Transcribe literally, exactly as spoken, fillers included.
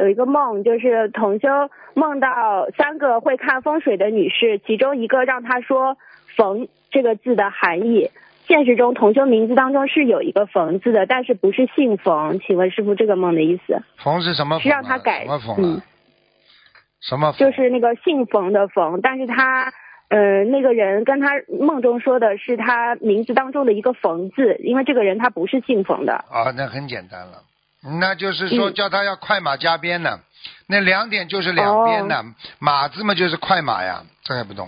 有一个梦，就是同修梦到三个会看风水的女士，其中一个让他说冯这个字的含义。现实中同修名字当中是有一个冯字的，但是不是姓冯，请问师父这个梦的意思？ 冯是什么冯、啊？ 是让他改什么冯、啊？ 嗯， 什么冯？ 就是那个姓冯的冯，但是他呃那个人跟他梦中说的是他名字当中的一个冯字，因为这个人他不是姓冯的。 啊，那很简单了，那就是说叫他要快马加鞭呢、嗯、那两点就是两边呢、哦、马字嘛就是快马呀，这还不懂